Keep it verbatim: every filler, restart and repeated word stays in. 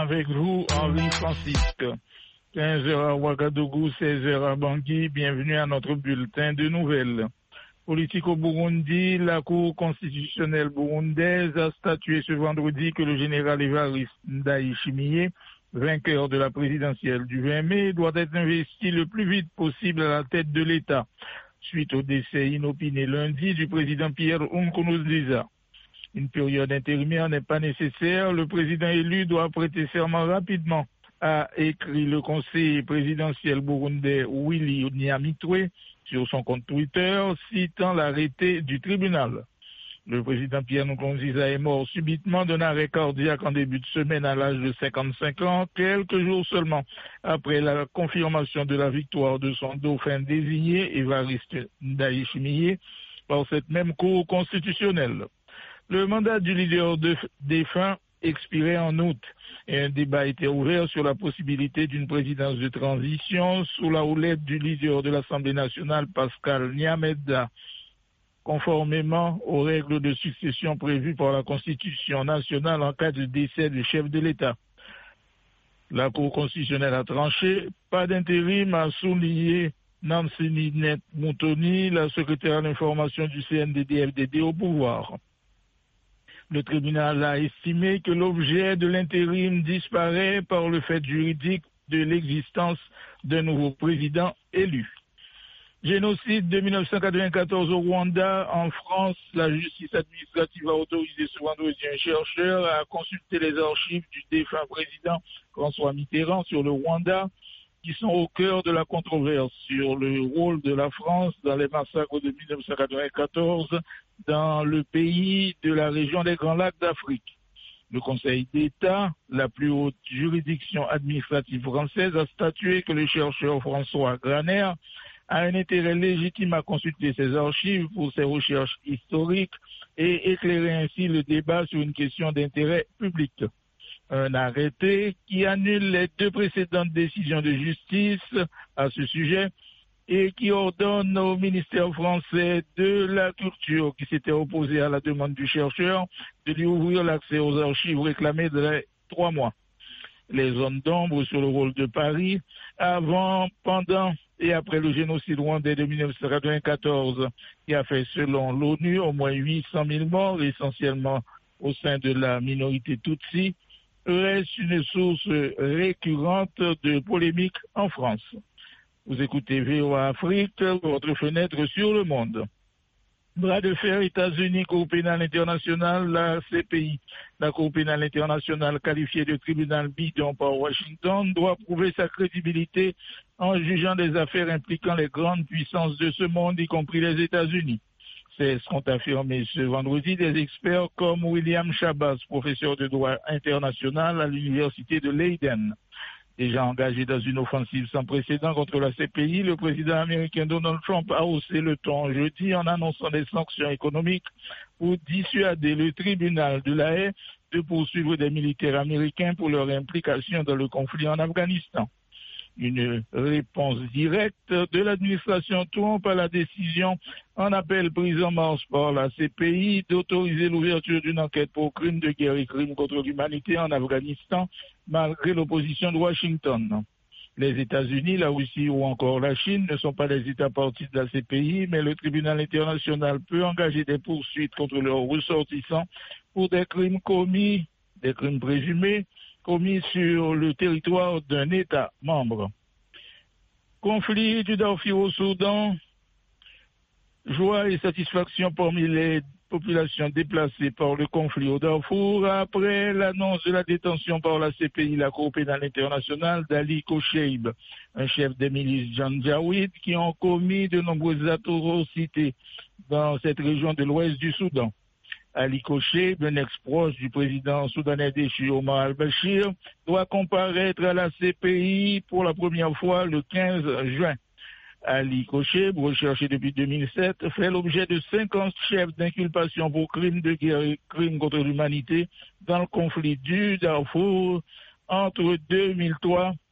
avec vous, Henri Francisque. quinze heures à Ouagadougou, seize heures à Bangui. Bienvenue à notre bulletin de nouvelles. Politique au Burundi, la Cour constitutionnelle burundaise a statué ce vendredi que le général Évariste Ndayishimiye, vainqueur de la présidentielle du vingt mai, doit être investi le plus vite possible à la tête de l'État, suite au décès inopiné lundi du président Pierre Nkurunziza. Une période intérimaire n'est pas nécessaire. Le président élu doit prêter serment rapidement, a écrit le conseiller présidentiel burundais Willy Nyamitwe sur son compte Twitter, citant l'arrêté du tribunal. Le président Pierre Nkurunziza est mort subitement d'un arrêt cardiaque en début de semaine à l'âge de cinquante-cinq ans, quelques jours seulement après la confirmation de la victoire de son dauphin désigné, Évariste Ndayishimiye, par cette même Cour constitutionnelle. Le mandat du leader de, défunt expirait en août et un débat était ouvert sur la possibilité d'une présidence de transition sous la houlette du leader de l'Assemblée nationale, Pascal Nyameda, conformément aux règles de succession prévues par la Constitution nationale en cas de décès du chef de l'État. La Cour constitutionnelle a tranché, pas d'intérim, a souligné Nancy Ninette Moutoni, la secrétaire à l'information du C N D D F D D au pouvoir. Le tribunal a estimé que l'objet de l'intérim disparaît par le fait juridique de l'existence d'un nouveau président élu. Génocide de mille neuf cent quatre-vingt-quatorze au Rwanda. En France, la justice administrative a autorisé ce vendredi un chercheur à consulter les archives du défunt président François Mitterrand sur le Rwanda, qui sont au cœur de la controverse sur le rôle de la France dans les massacres de mille neuf cent quatre-vingt-quatorze dans le pays de la région des Grands Lacs d'Afrique. Le Conseil d'État, la plus haute juridiction administrative française, a statué que le chercheur François Graner a un intérêt légitime à consulter ses archives pour ses recherches historiques et éclairer ainsi le débat sur une question d'intérêt public. Un arrêté qui annule les deux précédentes décisions de justice à ce sujet et qui ordonne au ministère français de la Culture, qui s'était opposé à la demande du chercheur, de lui ouvrir l'accès aux archives réclamées de trois mois. Les zones d'ombre sur le rôle de Paris avant, pendant et après le génocide rwandais de mille neuf cent quatre-vingt-quatorze, qui a fait, selon l'ONU, au moins huit cent mille morts, essentiellement au sein de la minorité Tutsi, reste une source récurrente de polémiques en France. Vous écoutez V O A Afrique, votre fenêtre sur le monde. Bras de fer États-Unis, Cour pénale internationale, la C P I. La Cour pénale internationale, qualifiée de tribunal bidon par Washington, doit prouver sa crédibilité en jugeant des affaires impliquant les grandes puissances de ce monde, y compris les États-Unis. C'est ce qu'ont affirmé ce vendredi des experts comme William Chabas, professeur de droit international à l'université de Leiden. Déjà engagé dans une offensive sans précédent contre la C P I, le président américain Donald Trump a haussé le ton jeudi en annonçant des sanctions économiques pour dissuader le tribunal de la Haye de poursuivre des militaires américains pour leur implication dans le conflit en Afghanistan. Une réponse directe de l'administration Trump à la décision en appel prise en marche par la C P I d'autoriser l'ouverture d'une enquête pour crimes de guerre et crimes contre l'humanité en Afghanistan, malgré l'opposition de Washington. Les États-Unis, la Russie ou encore la Chine ne sont pas les États parties de la C P I, mais le tribunal international peut engager des poursuites contre leurs ressortissants pour des crimes commis, des crimes présumés, commis sur le territoire d'un État membre. Conflit du Darfour au Soudan, joie et satisfaction parmi les populations déplacées par le conflit au Darfour après l'annonce de la détention par la C P I, la Cour pénale internationale, d'Ali Kocheib, un chef des milices Janjaweed qui ont commis de nombreuses atrocités dans cette région de l'ouest du Soudan. Ali Kocheib, un ex-proche du président soudanais déchu Omar al-Bashir, doit comparaître à la C P I pour la première fois le quinze juin. Ali Kocheib, recherché depuis deux mille sept, fait l'objet de cinquante chefs d'inculpation pour crimes de guerre et crimes contre l'humanité dans le conflit du Darfour entre deux mille trois